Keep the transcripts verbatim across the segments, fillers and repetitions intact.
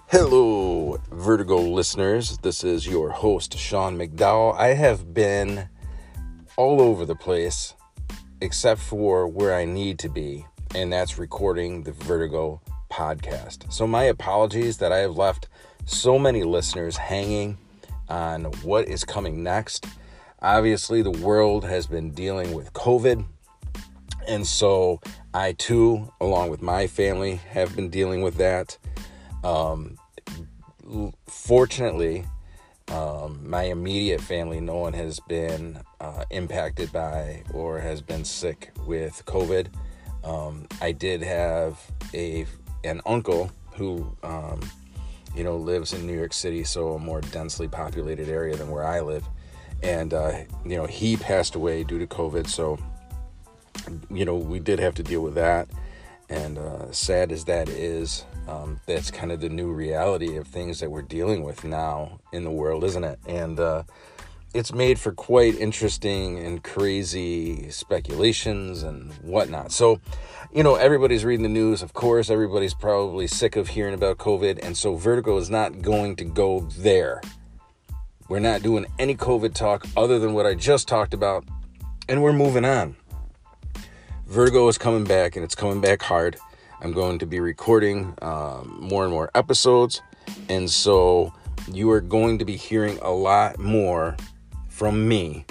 Hello, Vertigo listeners. This is your host, Sean McDowell. I have been all over the place except for where I need to be, and that's recording the Vertigo podcast. So my apologies that I have left so many listeners hanging on what is coming next. Obviously, the world has been dealing with COVID, and so I too, along with my family, have been dealing with that. Um, fortunately, um, my immediate family, no one has been uh, impacted by or has been sick with COVID. Um, I did have a an uncle who, um, you know, lives in New York City, so a more densely populated area than where I live, and uh, you know, he passed away due to COVID. So, you know, we did have to deal with that. And uh, sad as that is, um, that's kind of the new reality of things that we're dealing with now in the world, isn't it? And uh, it's made for quite interesting and crazy speculations and whatnot. So, you know, everybody's reading the news. Of course, everybody's probably sick of hearing about COVID. And so Vertigo is not going to go there. We're not doing any COVID talk other than what I just talked about. And we're moving on. Vertigo is coming back, and it's coming back hard. I'm going to be recording um, more and more episodes, and so you are going to be hearing a lot more from me,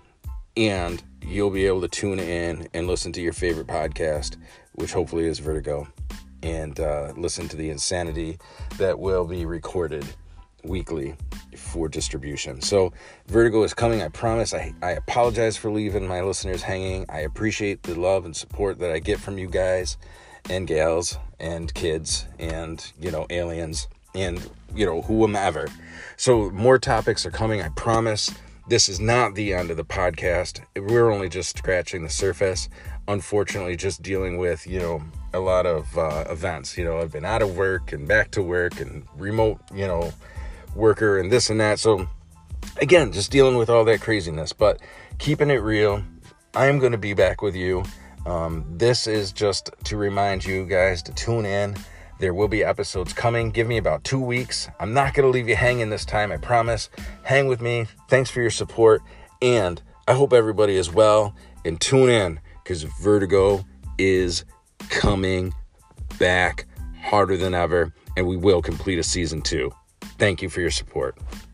and you'll be able to tune in and listen to your favorite podcast, which hopefully is Vertigo, and uh, listen to the insanity that will be recorded weekly for distribution. So Vertigo is coming, I promise. I, I apologize for leaving my listeners hanging. I appreciate the love and support that I get from you guys and gals and kids and, you know, aliens and, you know, whomever. So more topics are coming, I promise. This is not the end of the podcast. We're only just scratching the surface. Unfortunately, just dealing with, you know, a lot of uh, events. You know, I've been out of work and back to work and remote, you know, worker and this and that. So again, just dealing with all that craziness, but keeping it real. I am going to be back with you. Um, this is just to remind you guys to tune in. There will be episodes coming. Give me about two weeks. I'm not going to leave you hanging this time. I promise. Hang with me. Thanks for your support. And I hope everybody is well, and tune in because Vertigo is coming back harder than ever, and we will complete a season two. Thank you for your support.